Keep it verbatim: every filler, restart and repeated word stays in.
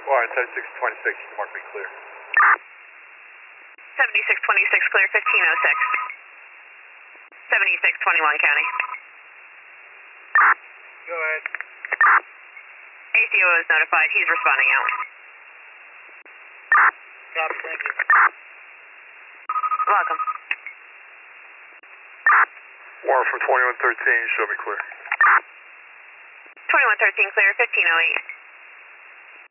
Warren, seventy-six twenty-six, mark me clear. seventy-six twenty-six clear, fifteen oh six. seventy-six twenty-one county. Go ahead. A C O is notified, he's responding out. Copy, thank you. Welcome. Warren from twenty-one thirteen, show me clear. twenty-one thirteen clear, fifteen oh eight.